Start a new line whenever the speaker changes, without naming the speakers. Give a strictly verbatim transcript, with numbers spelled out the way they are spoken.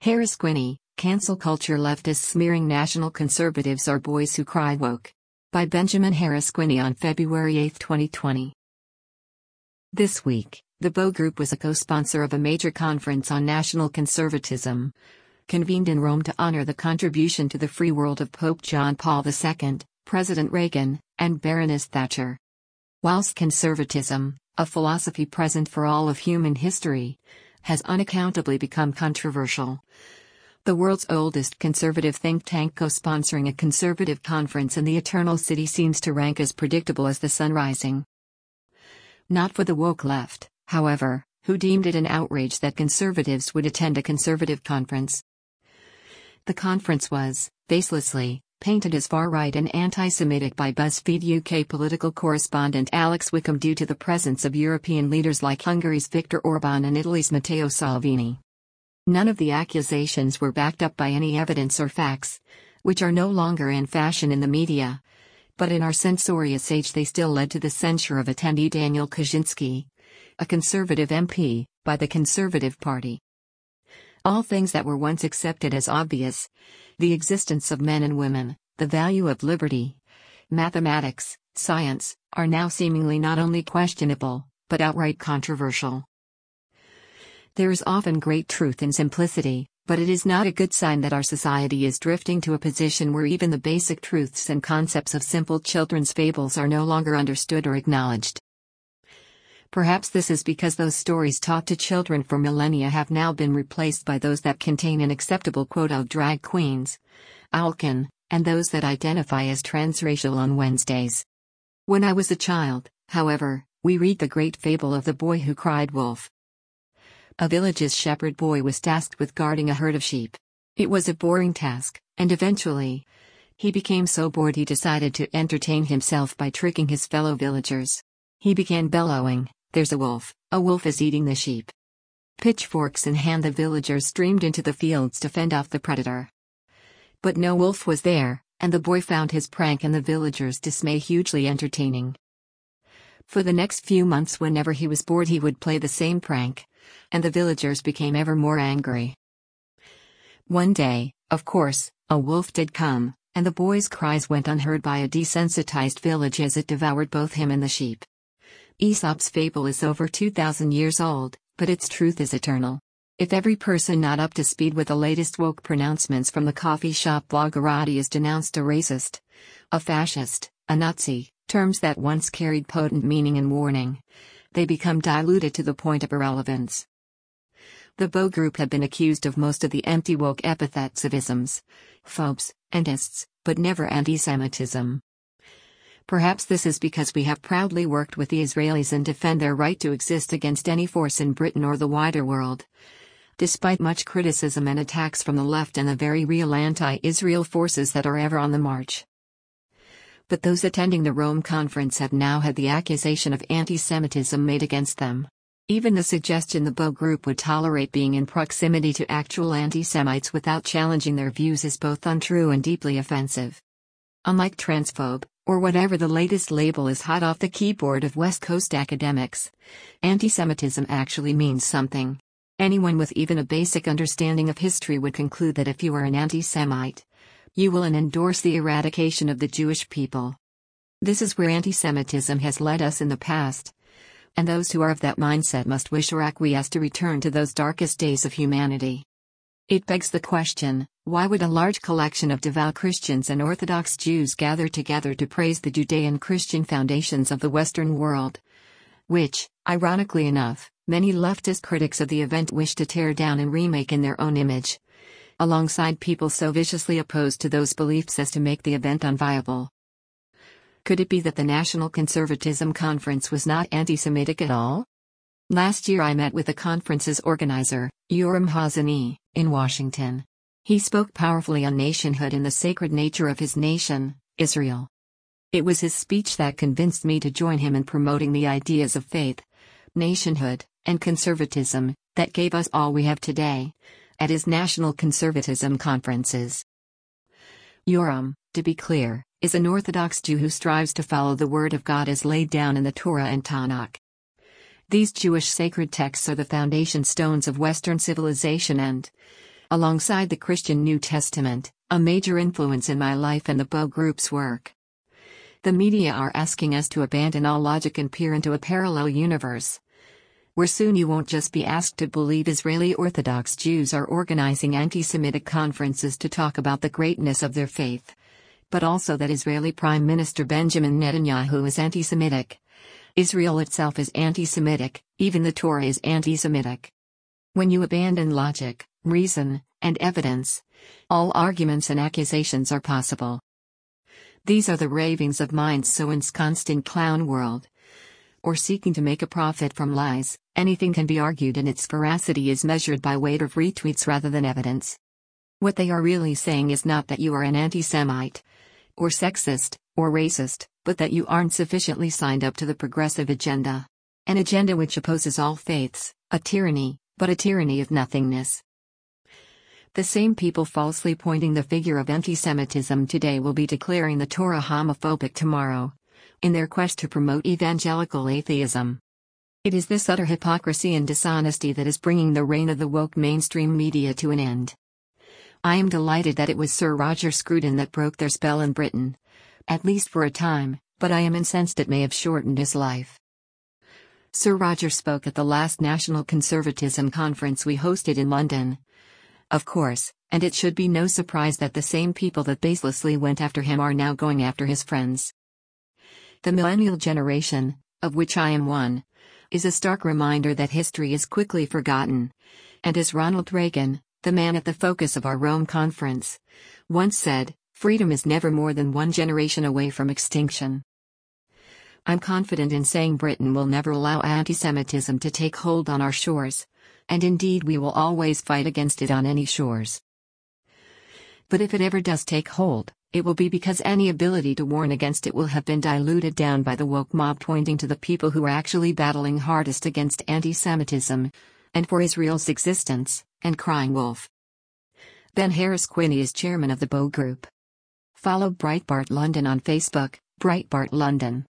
Harris Quinney, Cancel Culture Leftists Smearing National Conservatives Are Boys Who Cry Woke. By Benjamin Harris Quinney on February eighth, twenty twenty. This week, the Bow Group was a co-sponsor of a major conference on national conservatism, convened in Rome to honor the contribution to the free world of Pope John Paul the Second, President Reagan, and Baroness Thatcher. Whilst conservatism, a philosophy present for all of human history, has unaccountably become controversial, the world's oldest conservative think tank co-sponsoring a conservative conference in the Eternal City seems to rank as predictable as the sun rising. Not for the woke left, however, who deemed it an outrage that conservatives would attend a conservative conference. The conference was, baselessly, painted as far-right and anti-Semitic by BuzzFeed U K political correspondent Alex Wickham due to the presence of European leaders like Hungary's Viktor Orban and Italy's Matteo Salvini. None of the accusations were backed up by any evidence or facts, which are no longer in fashion in the media, but in our censorious age they still led to the censure of attendee Daniel Kaczynski, a conservative M P, by the Conservative Party. All things that were once accepted as obvious, the existence of men and women, the value of liberty, mathematics, science, are now seemingly not only questionable, but outright controversial. There is often great truth in simplicity, but it is not a good sign that our society is drifting to a position where even the basic truths and concepts of simple children's fables are no longer understood or acknowledged. Perhaps this is because those stories taught to children for millennia have now been replaced by those that contain an acceptable quota of drag queens, Owlkin, and those that identify as transracial on Wednesdays. When I was a child, however, we read the great fable of the boy who cried wolf. A village's shepherd boy was tasked with guarding a herd of sheep. It was a boring task, and eventually, he became so bored he decided to entertain himself by tricking his fellow villagers. He began bellowing, "There's a wolf, a wolf is eating the sheep." Pitchforks in hand, the villagers streamed into the fields to fend off the predator. But no wolf was there, and the boy found his prank and the villagers' dismay hugely entertaining. For the next few months, whenever he was bored, he would play the same prank, and the villagers became ever more angry. One day, of course, a wolf did come, and the boy's cries went unheard by a desensitized village as it devoured both him and the sheep. Aesop's fable is over two thousand years old, but its truth is eternal. If every person not up to speed with the latest woke pronouncements from the coffee shop blogerati is denounced a racist, a fascist, a Nazi, terms that once carried potent meaning and warning, they become diluted to the point of irrelevance. The Bow Group have been accused of most of the empty woke epithets of isms, phobes, and ists, but never anti-Semitism. Perhaps this is because we have proudly worked with the Israelis and defend their right to exist against any force in Britain or the wider world, despite much criticism and attacks from the left and the very real anti-Israel forces that are ever on the march. But those attending the Rome conference have now had the accusation of anti-Semitism made against them. Even the suggestion the Bow Group would tolerate being in proximity to actual anti-Semites without challenging their views is both untrue and deeply offensive. Unlike transphobe, or whatever the latest label is hot off the keyboard of West Coast academics, anti-Semitism actually means something. Anyone with even a basic understanding of history would conclude that if you are an anti-Semite, you will endorse the eradication of the Jewish people. This is where anti-Semitism has led us in the past, and those who are of that mindset must wish or acquiesce to return to those darkest days of humanity. It begs the question, why would a large collection of devout Christians and Orthodox Jews gather together to praise the Judean-Christian foundations of the Western world, which, ironically enough, many leftist critics of the event wish to tear down and remake in their own image, alongside people so viciously opposed to those beliefs as to make the event unviable? Could it be that the National Conservatism Conference was not anti-Semitic at all? Last year I met with the conference's organizer, Yoram Hazony, in Washington. He spoke powerfully on nationhood and the sacred nature of his nation, Israel. It was his speech that convinced me to join him in promoting the ideas of faith, nationhood, and conservatism that gave us all we have today at his National Conservatism conferences. Yoram, to be clear, is an Orthodox Jew who strives to follow the Word of God as laid down in the Torah and Tanakh. These Jewish sacred texts are the foundation stones of Western civilization and, alongside the Christian New Testament, a major influence in my life and the Bo Group's work. The media are asking us to abandon all logic and peer into a parallel universe, where soon you won't just be asked to believe Israeli Orthodox Jews are organizing anti-Semitic conferences to talk about the greatness of their faith, but also that Israeli Prime Minister Benjamin Netanyahu is anti-Semitic. Israel itself is anti-Semitic, even the Torah is anti-Semitic. When you abandon logic, reason, and evidence, all arguments and accusations are possible. These are the ravings of minds so ensconced in clown world, or seeking to make a profit from lies. Anything can be argued and its veracity is measured by weight of retweets rather than evidence. What they are really saying is not that you are an anti-Semite, or sexist, or racist, but that you aren't sufficiently signed up to the progressive agenda. An agenda which opposes all faiths, a tyranny, but a tyranny of nothingness. The same people falsely pointing the figure of anti-Semitism today will be declaring the Torah homophobic tomorrow, in their quest to promote evangelical atheism. It is this utter hypocrisy and dishonesty that is bringing the reign of the woke mainstream media to an end. I am delighted that it was Sir Roger Scruton that broke their spell in Britain, at least for a time, but I am incensed it may have shortened his life. Sir Roger spoke at the last National Conservatism conference we hosted in London. Of course, and it should be no surprise that the same people that baselessly went after him are now going after his friends. The millennial generation, of which I am one, is a stark reminder that history is quickly forgotten. And as Ronald Reagan, the man at the focus of our Rome conference, once said, freedom is never more than one generation away from extinction. I'm confident in saying Britain will never allow anti-Semitism to take hold on our shores, and indeed we will always fight against it on any shores. But if it ever does take hold, it will be because any ability to warn against it will have been diluted down by the woke mob pointing to the people who are actually battling hardest against anti-Semitism, and for Israel's existence, and crying wolf. Ben Harris Quinney is chairman of the Bo Group. Follow Breitbart London on Facebook, Breitbart London.